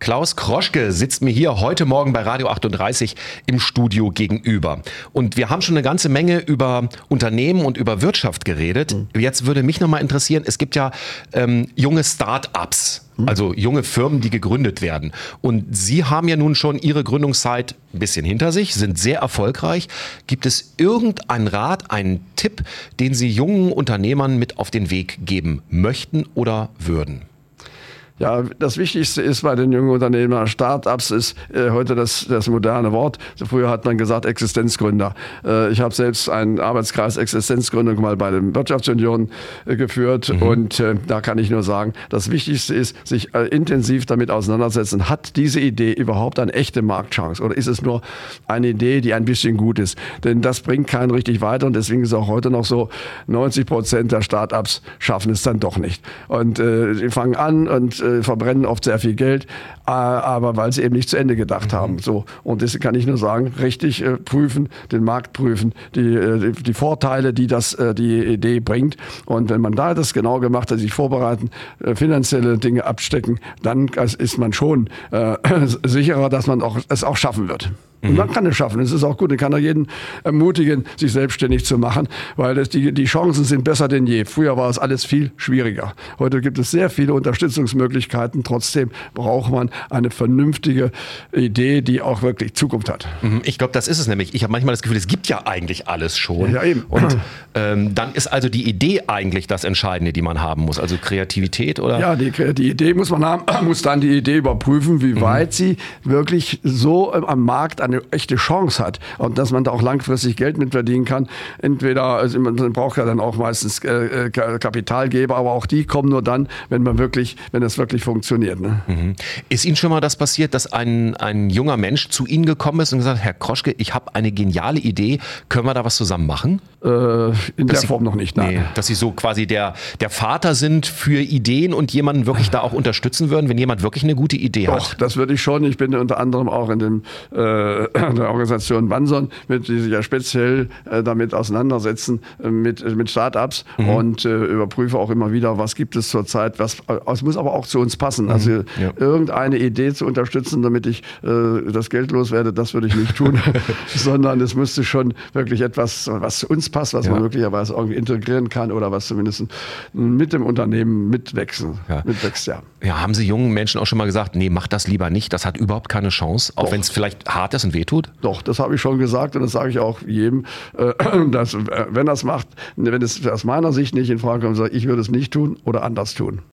Klaus Kroschke sitzt mir hier heute Morgen bei Radio 38 im Studio gegenüber. Und wir haben schon eine ganze Menge über Unternehmen und über Wirtschaft geredet. Jetzt würde mich nochmal interessieren, es gibt ja junge Start-ups, also junge Firmen, die gegründet werden. Und Sie haben ja nun schon Ihre Gründungszeit ein bisschen hinter sich, sind sehr erfolgreich. Gibt es irgendeinen Rat, einen Tipp, den Sie jungen Unternehmern mit auf den Weg geben möchten oder würden? Ja, das Wichtigste ist bei den jungen Unternehmern, Start-ups ist heute das moderne Wort. Früher hat man gesagt Existenzgründer. Ich habe selbst einen Arbeitskreis Existenzgründung mal bei den Wirtschaftsunion geführt und da kann ich nur sagen, das Wichtigste ist, sich intensiv damit auseinandersetzen. Hat diese Idee überhaupt eine echte Marktchance oder ist es nur eine Idee, die ein bisschen gut ist? Denn das bringt keinen richtig weiter und deswegen ist auch heute noch so, 90% der Start-ups schaffen es dann doch nicht. Und die fangen an und verbrennen oft sehr viel Geld, aber weil sie eben nicht zu Ende gedacht haben. So. Und das kann ich nur sagen, richtig prüfen, den Markt prüfen, die Vorteile, die die Idee bringt. Und wenn man da das genau gemacht hat, sich vorbereiten, finanzielle Dinge abstecken, dann ist man schon sicherer, dass man es auch schaffen wird. Und man kann es schaffen. Es ist auch gut. Ich kann da jeden ermutigen, sich selbstständig zu machen, weil die Chancen sind besser denn je. Früher war es alles viel schwieriger. Heute gibt es sehr viele Unterstützungsmöglichkeiten. Trotzdem braucht man eine vernünftige Idee, die auch wirklich Zukunft hat. Ich glaube, das ist es nämlich. Ich habe manchmal das Gefühl, es gibt ja eigentlich alles schon. Ja, eben. Und dann ist also die Idee eigentlich das Entscheidende, die man haben muss. Also Kreativität, oder? Ja, die Idee muss man haben. Man muss dann die Idee überprüfen, wie weit sie wirklich so am Markt eine echte Chance hat und dass man da auch langfristig Geld mit verdienen kann. Entweder, also man braucht ja dann auch meistens Kapitalgeber, aber auch die kommen nur dann, wenn es wirklich funktioniert. Ne? Ist Ihnen schon mal das passiert, dass ein junger Mensch zu Ihnen gekommen ist und gesagt hat, Herr Kroschke, ich habe eine geniale Idee, können wir da was zusammen machen? In der Form noch nicht, nein. Nee, dass Sie so quasi der Vater sind für Ideen und jemanden wirklich da auch unterstützen würden, wenn jemand wirklich eine gute Idee hat? Doch, das würde ich schon. Ich bin unter anderem auch in der Organisation Banson, die sich ja speziell damit auseinandersetzen, mit Start-ups und überprüfe auch immer wieder, was gibt es zurzeit, es muss aber auch zu uns passen. Also irgendeine Idee zu unterstützen, damit ich das Geld loswerde, das würde ich nicht tun, sondern es müsste schon wirklich etwas, was zu uns passt, was man möglicherweise irgendwie integrieren kann oder was zumindest mit dem Unternehmen mitwächst. Ja, haben Sie jungen Menschen auch schon mal gesagt, nee, mach das lieber nicht, das hat überhaupt keine Chance, auch wenn es vielleicht hart ist und wehtut? Doch, das habe ich schon gesagt und das sage ich auch jedem, dass wenn er es macht, wenn es aus meiner Sicht nicht in Frage kommt, sage ich, würde es nicht tun oder anders tun.